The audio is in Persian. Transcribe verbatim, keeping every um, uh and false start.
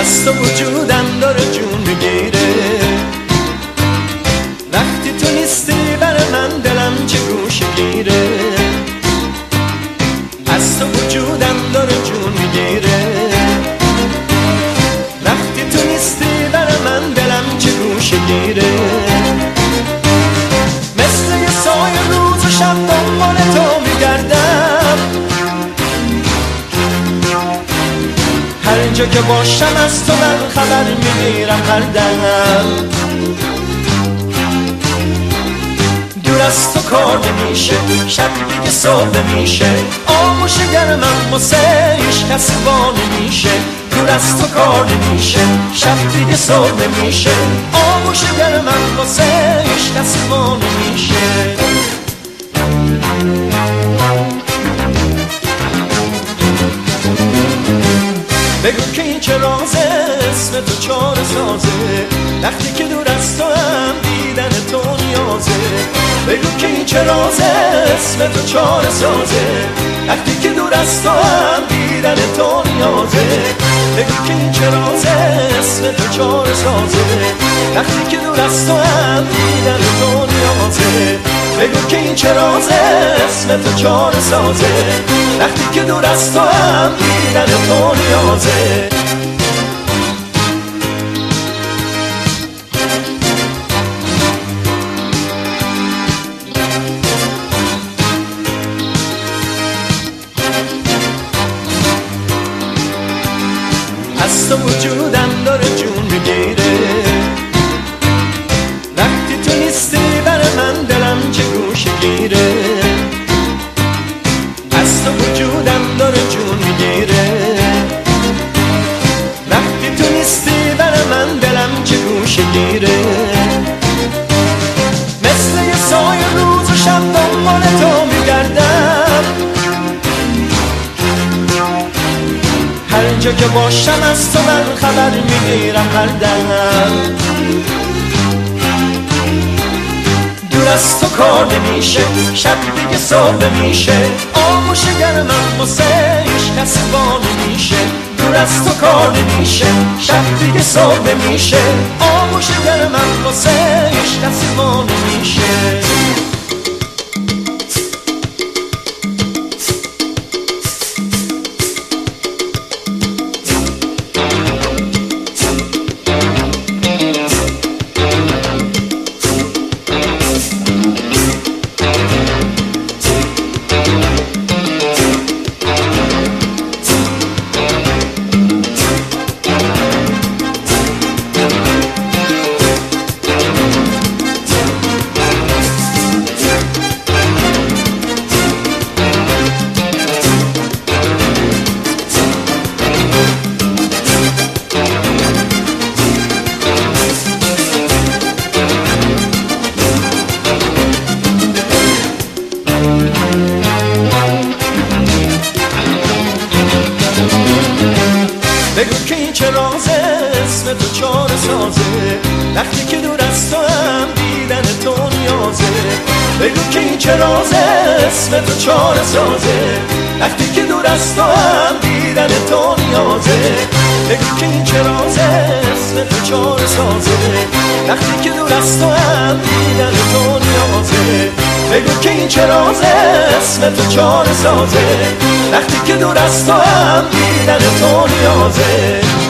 از تو وجودم داره جون میگیره، وقتی تو نیستی برای من دلم چه گوش گیره. از تو وجودم داره جون میگیره، وقتی تو نیستی برای من دلم چه گوش گیره. مثل یه سایه روز و شب دنبال تو میگردم، هر جا که باشم از تو من خبر میگیرم هر دم. دور از تو کار نمیشه، شب دیگه صبح میشه، آغوش گرمم واسه هیچ کسی وا نمیشه. دور از تو کار نمیشه، شب دیگه صبح میشه، آغوش گرمم واسه هیچ کسی وا نمیشه. بگو که این چه رازه، اسم تو چاره سازه، وقتی که دور از تو هم دیدن تو نیازه. بگو که این چه رازه، اسم تو چاره سازه، وقتی که دور از تو هم دیدن تو نیازه. بگو که این چه رازه، اسم تو چاره سازه، وقتی که دور از تو هم دیدن تو نیازه. بگو که این چه رازه، اسم تو چاره سازه، وقتی که دور از تو هم دیدن تو نیازه. از تو وجودم داره جون میگیره، وقتی تو نیستی برای من دلم چه گوش گیره. از تو وجودم داره جون میگیره، وقتی تو نیستی برای من دلم چه گوش گیره. مثل یه سایه روز و شب دنبال تو میگردم، هر جا که باشم از تو من خبر میگیرم هر دم. دور از تو کار نمیشه، شب دیگه صبح میشه، آغوش گرمم واسه هیچ کسی وا نمیشه. دور از تو کار نمیشه، شب دیگه صبح میشه، آغوش گرمم واسه هیچ کسی وا نمیشه. بگو که این چه رازه، اسم تو چاره سازه، وقتی که دور از تو هم دیدن تو نیازه. بگو که این چه رازه، اسم تو چاره سازه، وقتی که دور از تو هم دیدن تو نیازه. بگو که این چه رازه، اسم تو چاره سازه، وقتی که دور از تو هم دیدن تو نیازه. بگو که این چه رازه، اسم تو چاره سازه، وقتی که دور از تو هم دیدن تو نیازه.